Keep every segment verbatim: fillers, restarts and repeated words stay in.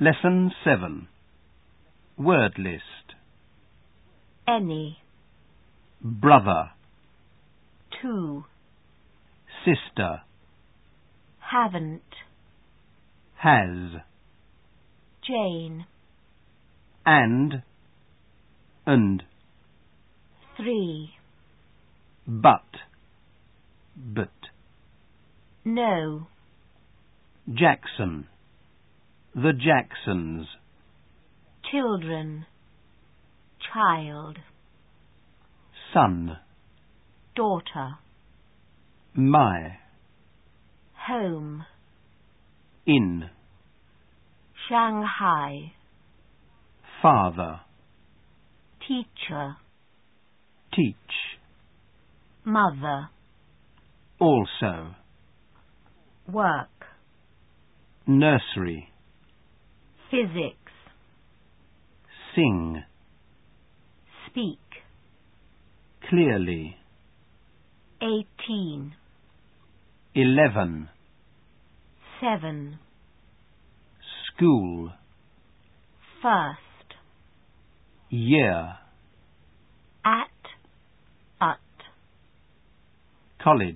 Lesson seven. Word list. Any. Brother. Two. Sister. Haven't. Has. Jane. And. And. Three. But. But. No. Jackson. The Jacksons. Children. Child. Son. Daughter. My. Home. In. Shanghai. Father. Teacher. Teach. Mother. Also. Work. Nursery. Physics. Sing. Speak. Clearly. Eighteen. Eleven. Seven. School. First. Year. At. At. College.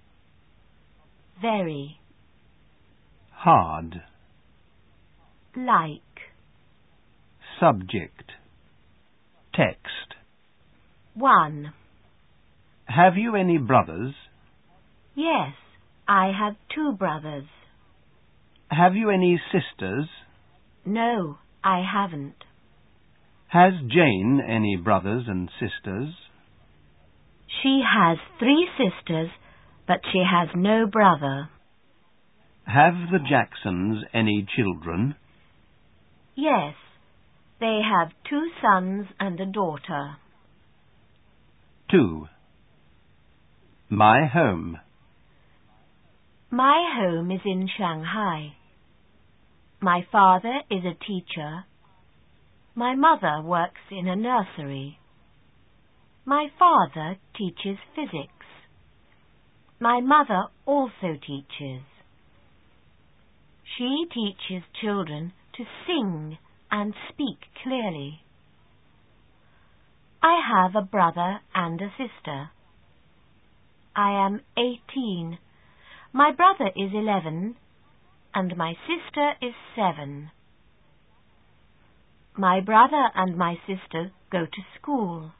Very. Hard. Like. Subject. Text. One. Have you any brothers? Yes, I have two brothers. Have you any sisters? No, I haven't. Has Jane any brothers and sisters? She has three sisters, but she has no brother. Have the Jacksons any children? Yes, they have two sons and a daughter. Two. My home. My home is in Shanghai. My father is a teacher. My mother works in a nursery. My father teaches physics. My mother also teaches. She teaches children to sing and speak clearly. I have a brother and a sister. I am eighteen. My brother is eleven, and my sister is seven. My brother and my sister go to school.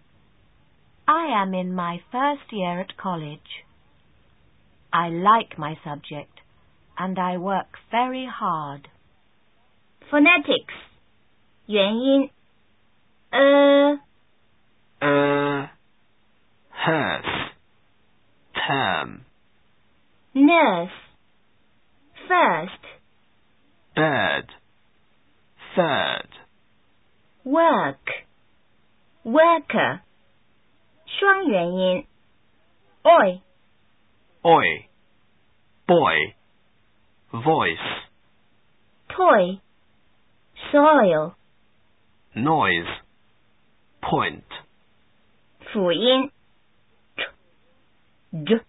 I am in my first year at college. I like my subject, and I work very hard. Phonetics. 元音 uh, Uh, hearse, term, nurse. First. bird, third, Work. Worker. 双元音 oi. oi, boy, voice, Toy. Soil. noise, point, 辅音 tr,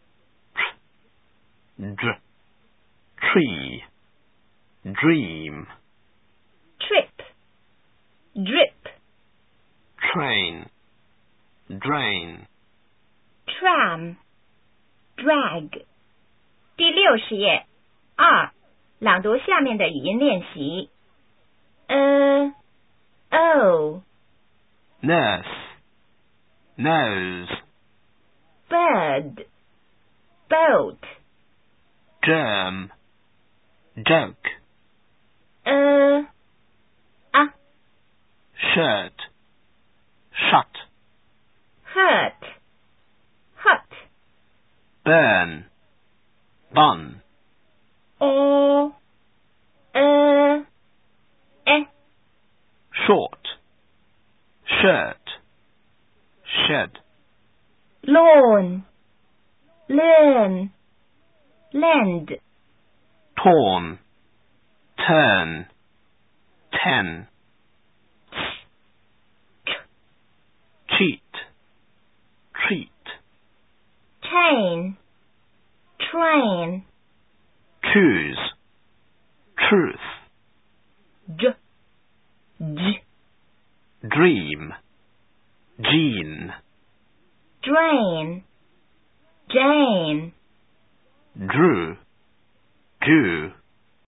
d, dr, tree, dream, trip, drip, train, drain, tram, drag. 第六十页二，朗读下面的语音练习。呃 o, nurse, nose, bird, boat. germ, joke, uh, a, shirt, shut, hurt, hut. burn, bun, o, uh, e, short, shirt, shed, lawn, learn, lend. torn, turn, ten, cheat, treat, chain, train. choose, truth, d, d, dream, gene, drain, Jane, drew, Jew.